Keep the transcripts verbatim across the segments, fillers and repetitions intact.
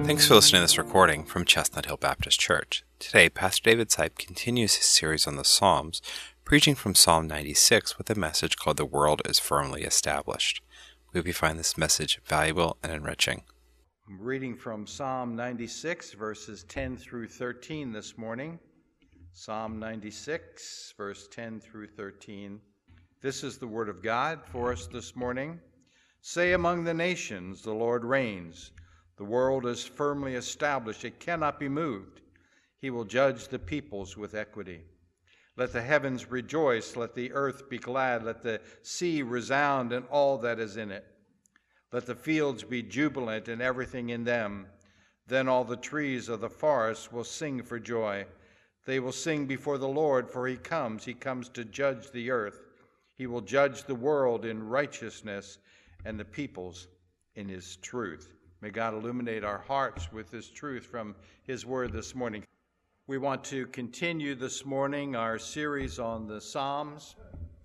Thanks for listening to this recording from Chestnut Hill Baptist Church. Today, Pastor David Sipe continues his series on the Psalms, preaching from Psalm ninety-six with a message called The World is Firmly Established. We hope you find this message valuable and enriching. I'm reading from Psalm ninety-six, verses ten through thirteen this morning. Psalm ninety-six, verse ten through thirteen. This is the word of God for us this morning. Say among the nations, the Lord reigns. The world is firmly established. It cannot be moved. He will judge the peoples with equity. Let the heavens rejoice. Let the earth be glad. Let the sea resound and all that is in it. Let the fields be jubilant and everything in them. Then all the trees of the forest will sing for joy. They will sing before the Lord, for he comes. He comes to judge the earth. He will judge the world in righteousness and the peoples in his truth. May God illuminate our hearts with this truth from his word this morning. We want to continue this morning our series on the Psalms.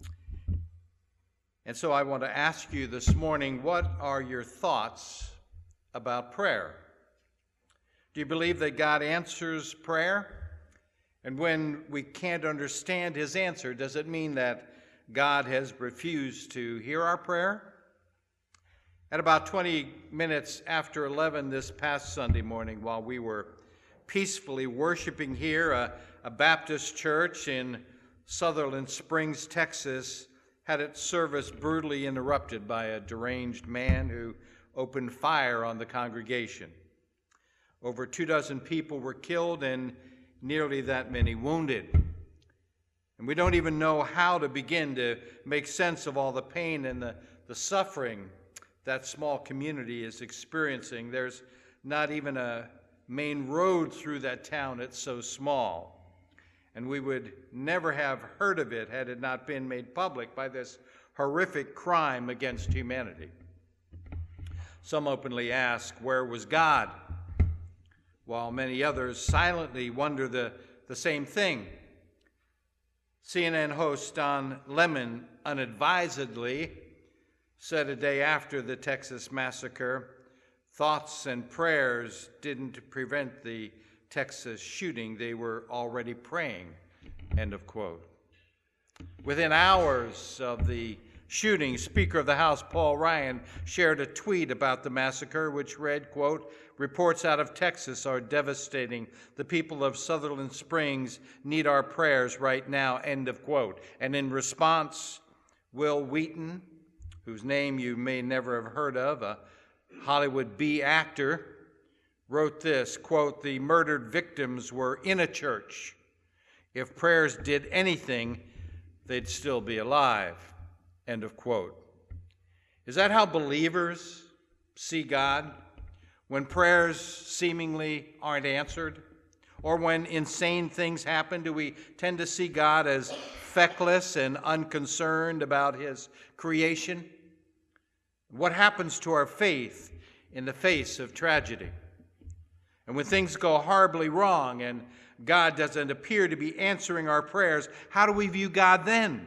And so I want to ask you this morning, what are your thoughts about prayer? Do you believe that God answers prayer? And when we can't understand his answer, does it mean that God has refused to hear our prayer? At about twenty minutes after eleven this past Sunday morning, while we were peacefully worshiping here, a, a Baptist church in Sutherland Springs, Texas, had its service brutally interrupted by a deranged man who opened fire on the congregation. Over two dozen people were killed and nearly that many wounded. And we don't even know how to begin to make sense of all the pain and the, the suffering that small community is experiencing. There's not even a main road through that town. It's so small. And we would never have heard of it had it not been made public by this horrific crime against humanity. Some openly ask, where was God? While many others silently wonder the, the same thing. C N N host Don Lemon unadvisedly said a day after the Texas massacre, thoughts and prayers didn't prevent the Texas shooting. They were already praying, end of quote. Within hours of the shooting, Speaker of the House Paul Ryan shared a tweet about the massacre, which read, quote, reports out of Texas are devastating. The people of Sutherland Springs need our prayers right now, end of quote. And in response, Will Wheaton, whose name you may never have heard of, a Hollywood B actor, wrote this, quote, the murdered victims were in a church. If prayers did anything, they'd still be alive, end of quote. Is that how believers see God? When prayers seemingly aren't answered? Or when insane things happen, do we tend to see God as feckless and unconcerned about his creation? What happens to our faith in the face of tragedy? And when things go horribly wrong and God doesn't appear to be answering our prayers, how do we view God then?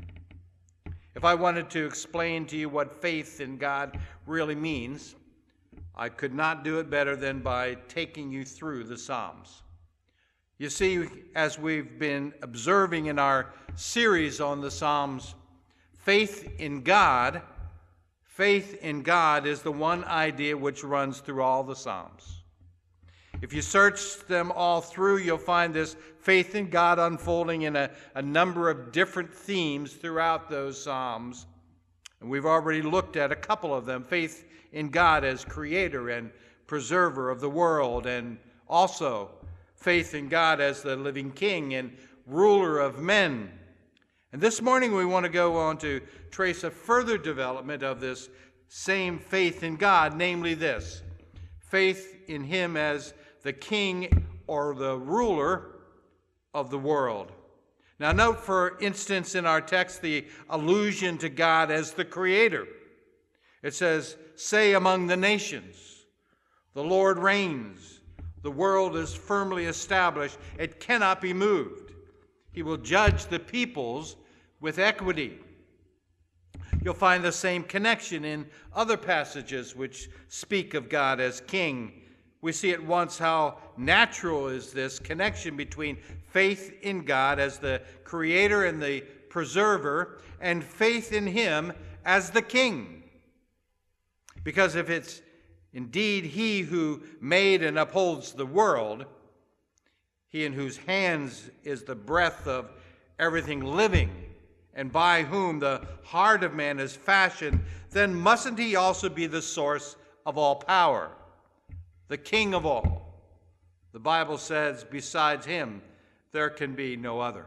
If I wanted to explain to you what faith in God really means, I could not do it better than by taking you through the Psalms. You see, as we've been observing in our series on the Psalms, faith in God, faith in God is the one idea which runs through all the Psalms. If you search them all through, you'll find this faith in God unfolding in a, a number of different themes throughout those Psalms. And we've already looked at a couple of them. Faith in God as creator and preserver of the world, and also faith in God as the living king and ruler of men. And this morning we want to go on to trace a further development of this same faith in God, namely this, faith in him as the king or the ruler of the world. Now note, for instance, in our text, the allusion to God as the creator. It says, say among the nations, the Lord reigns. The world is firmly established. It cannot be moved. He will judge the peoples with equity. You'll find the same connection in other passages which speak of God as king. we see at once how natural is this connection between faith in God as the creator and the preserver and faith in him as the king. Because if it's indeed he who made and upholds the world, he in whose hands is the breath of everything living, and by whom the heart of man is fashioned, then mustn't he also be the source of all power, the king of all? The Bible says, besides him, there can be no other.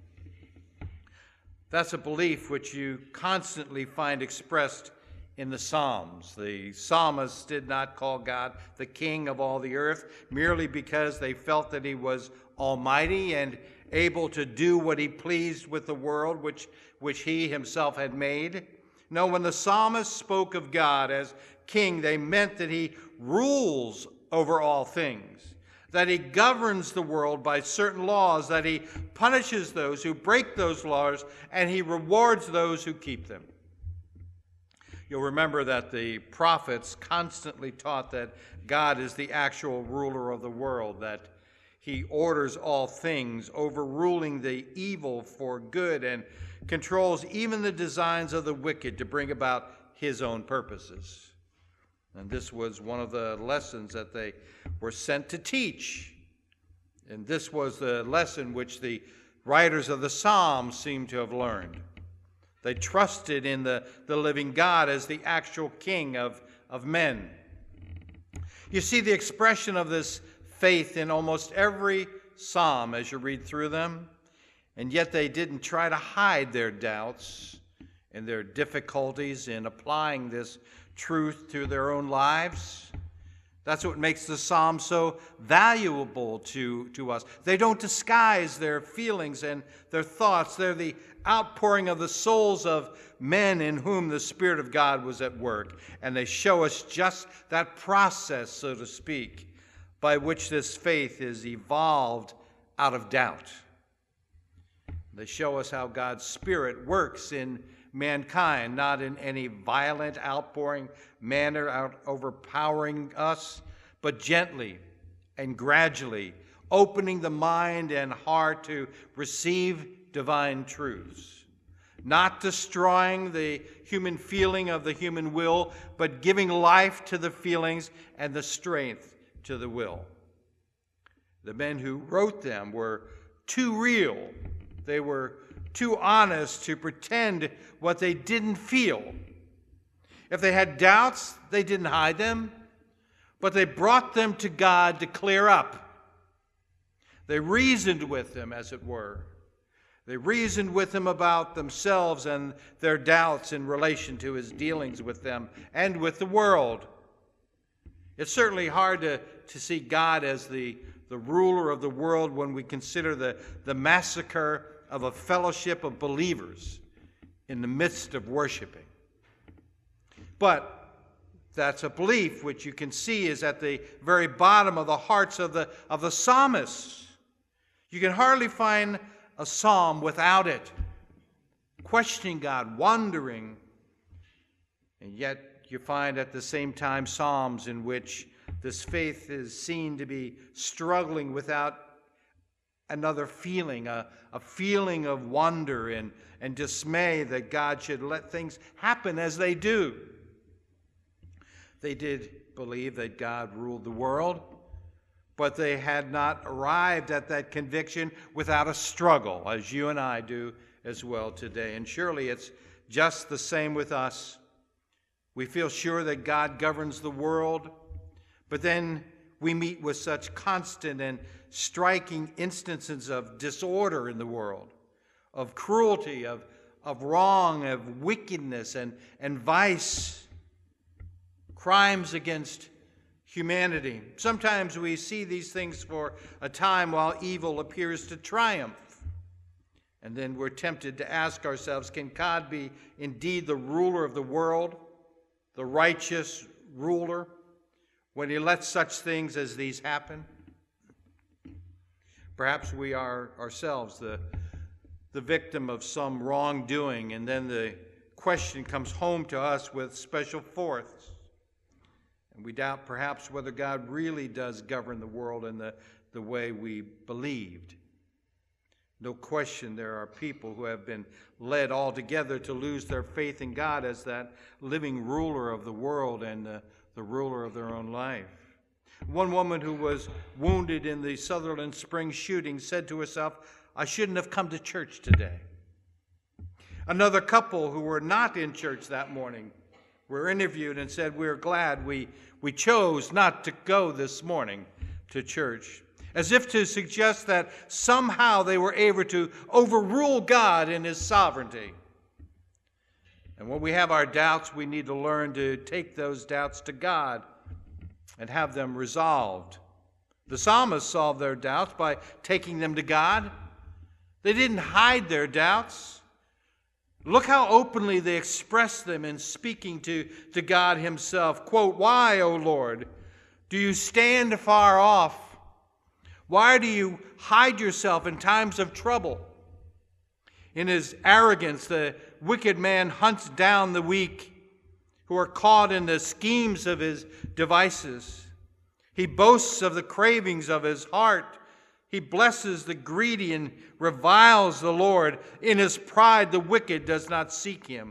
That's a belief which you constantly find expressed in the Psalms. The psalmists did not call God the king of all the earth merely because they felt that he was almighty and able to do what he pleased with the world which, which he himself had made. No, when the psalmist spoke of God as king, they meant that he rules over all things, that he governs the world by certain laws, that he punishes those who break those laws, and he rewards those who keep them. You'll remember that the prophets constantly taught that God is the actual ruler of the world, that he orders all things, overruling the evil for good, and controls even the designs of the wicked to bring about his own purposes. And this was one of the lessons that they were sent to teach. And this was the lesson which the writers of the Psalms seem to have learned. They trusted in the, the living God as the actual king of, of men. You see the expression of this faith in almost every psalm as you read through them, and yet they didn't try to hide their doubts and their difficulties in applying this truth to their own lives. That's what makes the Psalm so valuable to, to us. They don't disguise their feelings and their thoughts. They're the outpouring of the souls of men in whom the Spirit of God was at work. And they show us just that process, so to speak, by which this faith is evolved out of doubt. They show us how God's Spirit works in mankind, not in any violent, outpouring manner, out overpowering us, but gently and gradually opening the mind and heart to receive divine truths, not destroying the human feeling of the human will, but giving life to the feelings and the strength to the will. The men who wrote them were too real. They were too honest to pretend what they didn't feel. If they had doubts, they didn't hide them, but they brought them to God to clear up. They reasoned with him, as it were. They reasoned with him about themselves and their doubts in relation to his dealings with them and with the world. It's certainly hard to, to see God as the, the ruler of the world when we consider the, the massacre of a fellowship of believers in the midst of worshiping. But that's a belief which you can see is at the very bottom of the hearts of the, of the psalmists. You can hardly find a psalm without it, questioning God, wondering, and yet you find at the same time psalms in which this faith is seen to be struggling without another feeling, a, a feeling of wonder and, and dismay that God should let things happen as they do. They did believe that God ruled the world, but they had not arrived at that conviction without a struggle, as you and I do as well today. And surely it's just the same with us. We feel sure that God governs the world, but then we meet with such constant and striking instances of disorder in the world, of cruelty, of, of wrong, of wickedness and, and vice, crimes against humanity. Sometimes we see these things for a time while evil appears to triumph. And then we're tempted to ask ourselves, can God be indeed the ruler of the world, the righteous ruler, when he lets such things as these happen? Perhaps we are ourselves the, the victim of some wrongdoing, and then the question comes home to us with special force. And we doubt perhaps whether God really does govern the world in the, the way we believed. No question there are people who have been led altogether to lose their faith in God as that living ruler of the world and the, the ruler of their own life. One woman who was wounded in the Sutherland Springs shooting said to herself, "I shouldn't have come to church today." Another couple who were not in church that morning were interviewed and said, "We're glad we, we chose not to go this morning to church," as if to suggest that somehow they were able to overrule God in his sovereignty. And when we have our doubts, we need to learn to take those doubts to God and have them resolved. The psalmists solved their doubts by taking them to God. They didn't hide their doubts. Look how openly they expressed them in speaking to, to God himself. Quote, "Why, O Lord, do you stand far off? Why do you hide yourself in times of trouble?" In his arrogance, the wicked man hunts down the weak who are caught in the schemes of his devices. He boasts of the cravings of his heart. He blesses the greedy and reviles the Lord. In his pride, the wicked does not seek him.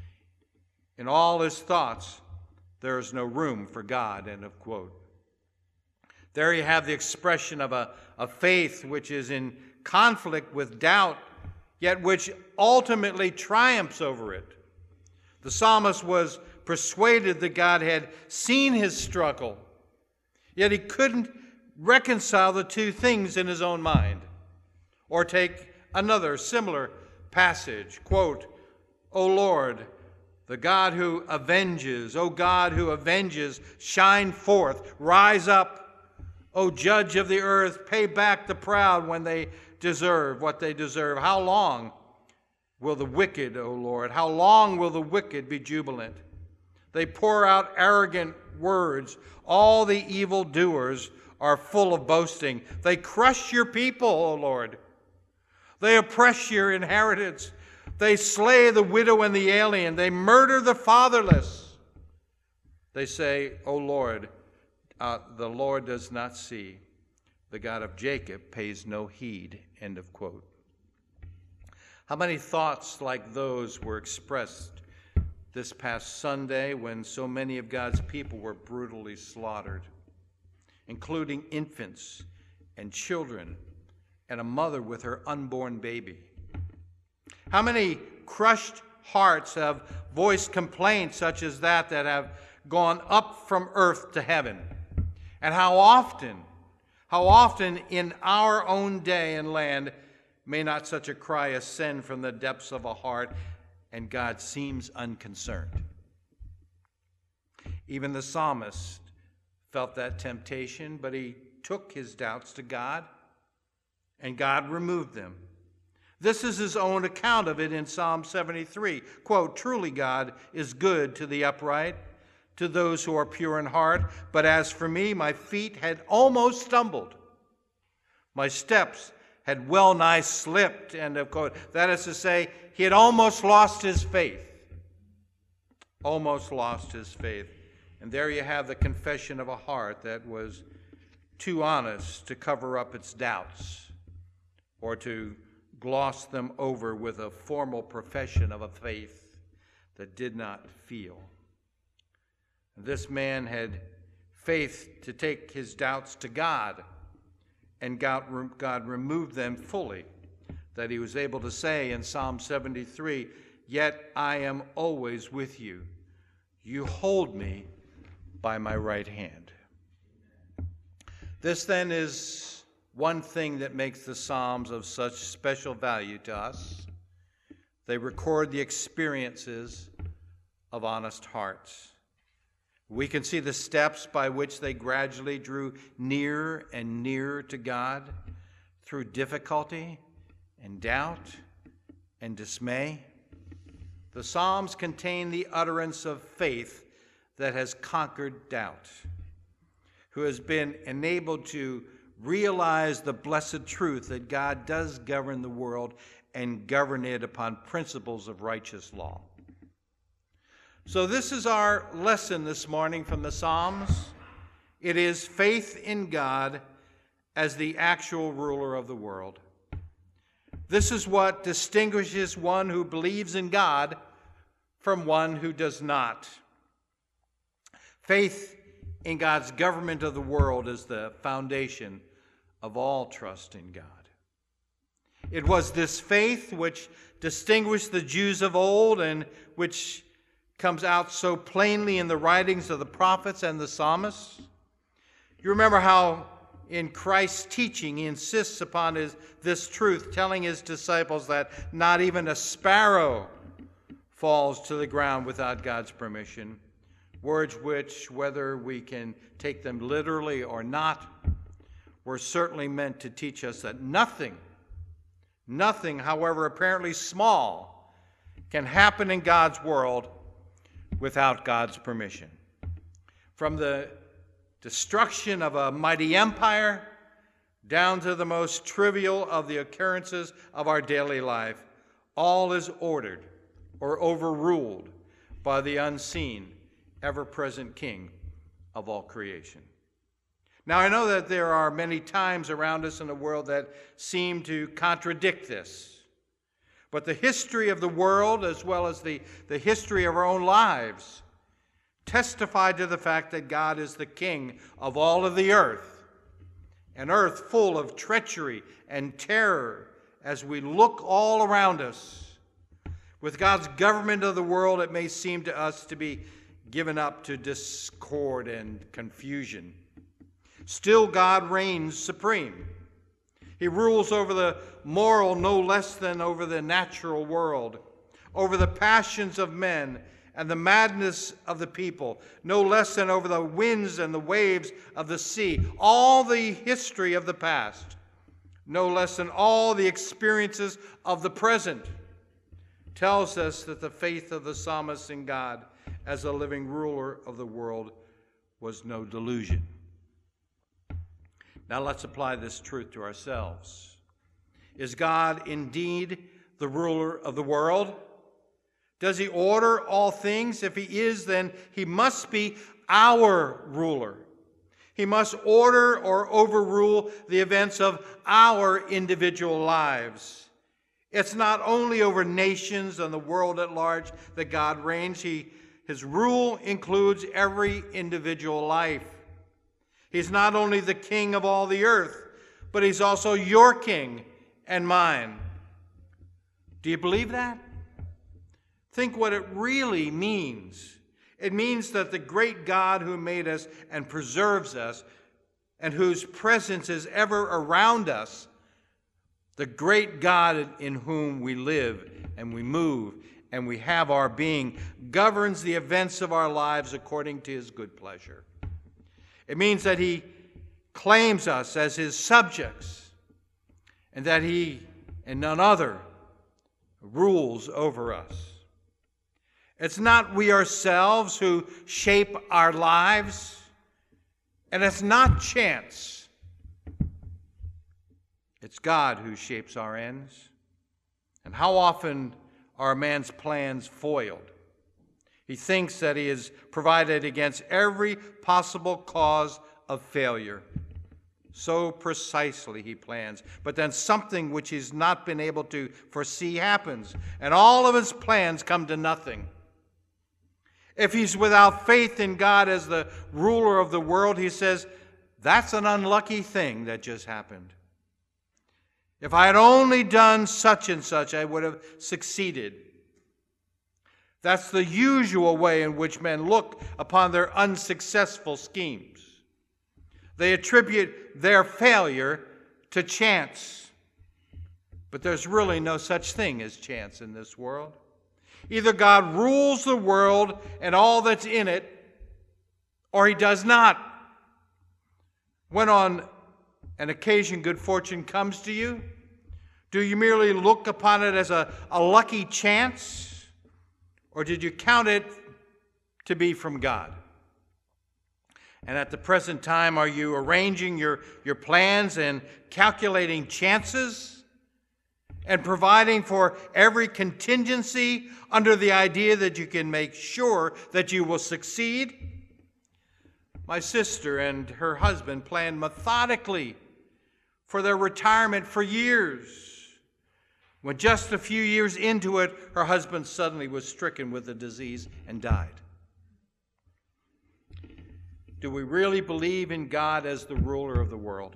In all his thoughts, there is no room for God. End of quote. There you have the expression of a, a faith which is in conflict with doubt, yet which ultimately triumphs over it. The psalmist was persuaded that God had seen his struggle, yet he couldn't reconcile the two things in his own mind. Or take another similar passage, quote, "O Lord, the God who avenges, O God who avenges, shine forth, rise up. O judge of the earth, pay back the proud when they deserve what they deserve. How long will the wicked, O Lord, how long will the wicked be jubilant? They pour out arrogant words. All the evildoers are full of boasting. They crush your people, O Lord. They oppress your inheritance. They slay the widow and the alien. They murder the fatherless. They say, O Lord, uh, the Lord does not see. The God of Jacob pays no heed." End of quote. How many thoughts like those were expressed this past Sunday when so many of God's people were brutally slaughtered, including infants and children and a mother with her unborn baby? How many crushed hearts have voiced complaints such as that that have gone up from earth to heaven? And how often, how often in our own day and land may not such a cry ascend from the depths of a heart, and God seems unconcerned? Even the psalmist felt that temptation, but he took his doubts to God, and God removed them. This is his own account of it in Psalm seventy-three. Quote, "Truly God is good to the upright, to those who are pure in heart. But as for me, my feet had almost stumbled. My steps had well nigh slipped." End of quote. That is to say, he had almost lost his faith. Almost lost his faith. And there you have the confession of a heart that was too honest to cover up its doubts or to gloss them over with a formal profession of a faith that did not feel. This man had faith to take his doubts to God, and God, God removed them fully, that he was able to say in Psalm seventy-three, "Yet I am always with you. You hold me by my right hand." This then is one thing that makes the Psalms of such special value to us. They record the experiences of honest hearts. We can see the steps by which they gradually drew nearer and nearer to God through difficulty and doubt and dismay. The Psalms contain the utterance of faith that has conquered doubt, who has been enabled to realize the blessed truth that God does govern the world and govern it upon principles of righteous law. So this is our lesson this morning from the Psalms. It is faith in God as the actual ruler of the world. This is what distinguishes one who believes in God from one who does not. Faith in God's government of the world is the foundation of all trust in God. It was this faith which distinguished the Jews of old and which comes out so plainly in the writings of the prophets and the psalmists. You remember how in Christ's teaching he insists upon his, this truth, telling his disciples that not even a sparrow falls to the ground without God's permission. Words which, whether we can take them literally or not, were certainly meant to teach us that nothing, nothing, however apparently small, can happen in God's world without God's permission. From the destruction of a mighty empire down to the most trivial of the occurrences of our daily life, all is ordered or overruled by the unseen, ever-present King of all creation. Now, I know that there are many times around us in the world that seem to contradict this. But the history of the world, as well as the, the history of our own lives, testify to the fact that God is the King of all of the earth, an earth full of treachery and terror as we look all around us. With God's government of the world, it may seem to us to be given up to discord and confusion. Still, God reigns supreme. He rules over the moral no less than over the natural world, over the passions of men and the madness of the people, no less than over the winds and the waves of the sea. All the history of the past, no less than all the experiences of the present, tells us that the faith of the psalmist in God as a living ruler of the world was no delusion. Now let's apply this truth to ourselves. Is God indeed the ruler of the world? Does he order all things? If he is, then he must be our ruler. He must order or overrule the events of our individual lives. It's not only over nations and the world at large that God reigns. He, his rule includes every individual life. He's not only the king of all the earth, but he's also your king and mine. Do you believe that? Think what it really means. It means that the great God who made us and preserves us and whose presence is ever around us, the great God in whom we live and we move and we have our being, governs the events of our lives according to his good pleasure. It means that he claims us as his subjects and that he and none other rules over us. It's not we ourselves who shape our lives, and it's not chance. It's God who shapes our ends. And how often are man's plans foiled? He thinks that he has provided against every possible cause of failure. So precisely he plans. But then something which he's not been able to foresee happens, and all of his plans come to nothing. If he's without faith in God as the ruler of the world, he says, that's an unlucky thing that just happened. If I had only done such and such, I would have succeeded. That's the usual way in which men look upon their unsuccessful schemes. They attribute their failure to chance. But there's really no such thing as chance in this world. Either God rules the world and all that's in it, or he does not. When on an occasion good fortune comes to you, do you merely look upon it as a, a lucky chance, or did you count it to be from God? And at the present time, are you arranging your, your plans and calculating chances and providing for every contingency under the idea that you can make sure that you will succeed. My sister and her husband planned methodically for their retirement for years. When just a few years into it, her husband suddenly was stricken with a disease and died. Do we really believe in God as the ruler of the world?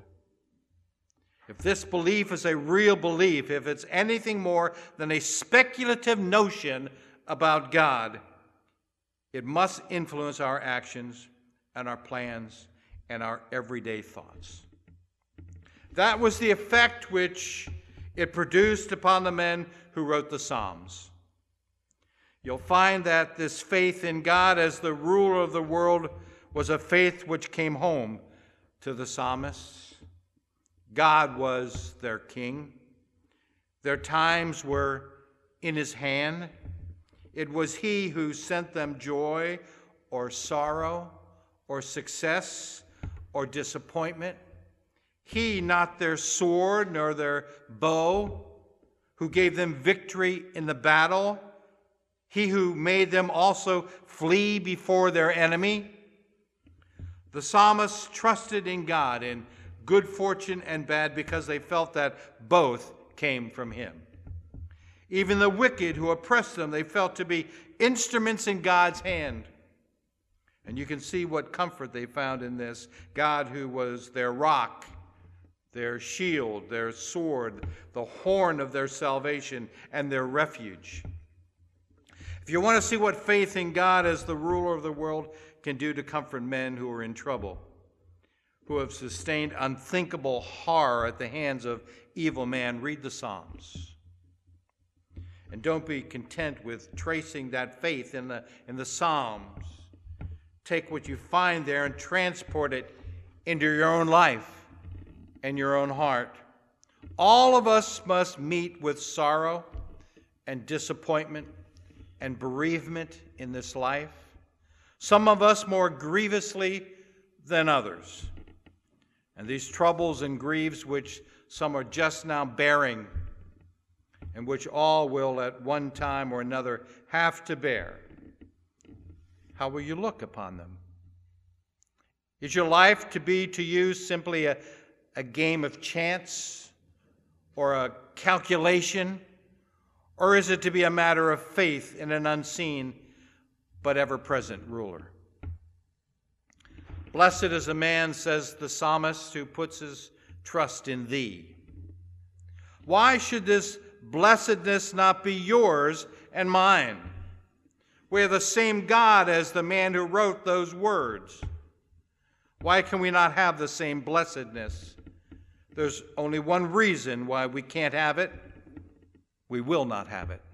If this belief is a real belief, if it's anything more than a speculative notion about God, it must influence our actions and our plans and our everyday thoughts. That was the effect which it produced upon the men who wrote the Psalms. You'll find that this faith in God as the ruler of the world was a faith which came home to the psalmists. God was their king. Their times were in his hand. It was he who sent them joy or sorrow or success or disappointment. He, not their sword nor their bow, who gave them victory in the battle. He who made them also flee before their enemy. The psalmists trusted in God in good fortune and bad because they felt that both came from him. Even the wicked who oppressed them, they felt to be instruments in God's hand. And you can see what comfort they found in this. God, who was their rock, their shield, their sword, the horn of their salvation, and their refuge. If you want to see what faith in God as the ruler of the world can do to comfort men who are in trouble, who have sustained unthinkable horror at the hands of evil man, read the Psalms. And don't be content with tracing that faith in the, in the Psalms. Take what you find there and transport it into your own life and your own heart. All of us must meet with sorrow and disappointment and bereavement in this life, some of us more grievously than others. And these troubles and griefs which some are just now bearing, and which all will at one time or another have to bear, how will you look upon them? Is your life to be to you simply a, a game of chance or a calculation? Or is it to be a matter of faith in an unseen but ever-present ruler? Blessed is the man, says the psalmist, who puts his trust in thee. Why should this blessedness not be yours and mine? We are the same God as the man who wrote those words. Why can we not have the same blessedness? There's only one reason why we can't have it. We will not have it.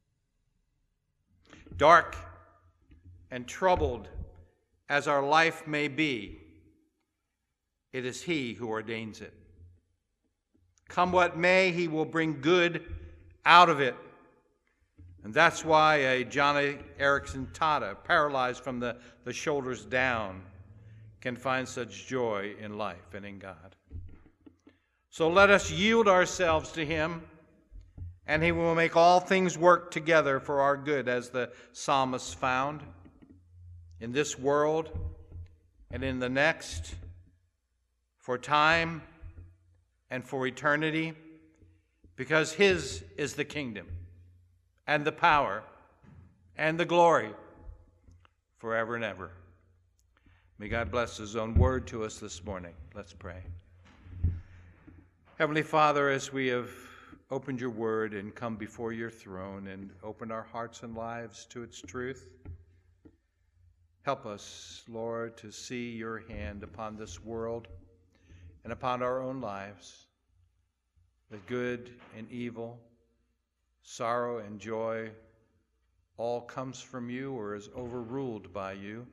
Dark and troubled as our life may be, it is he who ordains it. Come what may, he will bring good out of it. And that's why a Johnny Erickson Tata, paralyzed from the, the shoulders down, can find such joy in life and in God. So let us yield ourselves to him, and he will make all things work together for our good, as the psalmist found, in this world and in the next, for time and for eternity, because his is the kingdom and the power and the glory forever and ever. May God bless his own word to us this morning. Let's pray. Heavenly Father, as we have opened your word and come before your throne and opened our hearts and lives to its truth, help us, Lord, to see your hand upon this world and upon our own lives, that good and evil, sorrow and joy, all comes from you or is overruled by you.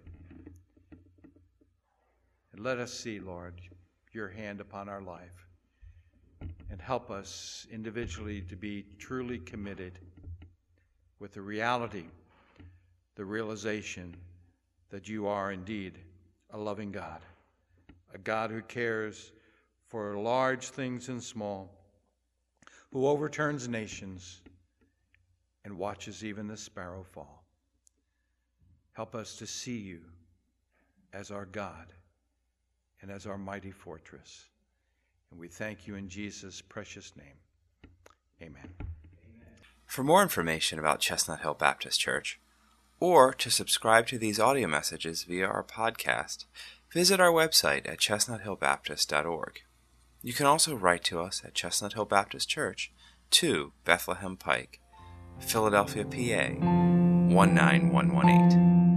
And let us see, Lord, your hand upon our life, and help us individually to be truly committed with the reality, the realization that you are indeed a loving God, a God who cares for large things and small, who overturns nations and watches even the sparrow fall. Help us to see you as our God and as our mighty fortress. And we thank you in Jesus' precious name. Amen. For more information about Chestnut Hill Baptist Church, or to subscribe to these audio messages via our podcast, visit our website at chestnut hill baptist dot org. You can also write to us at Chestnut Hill Baptist Church, two Bethlehem Pike, Philadelphia, P A one nine one one eight.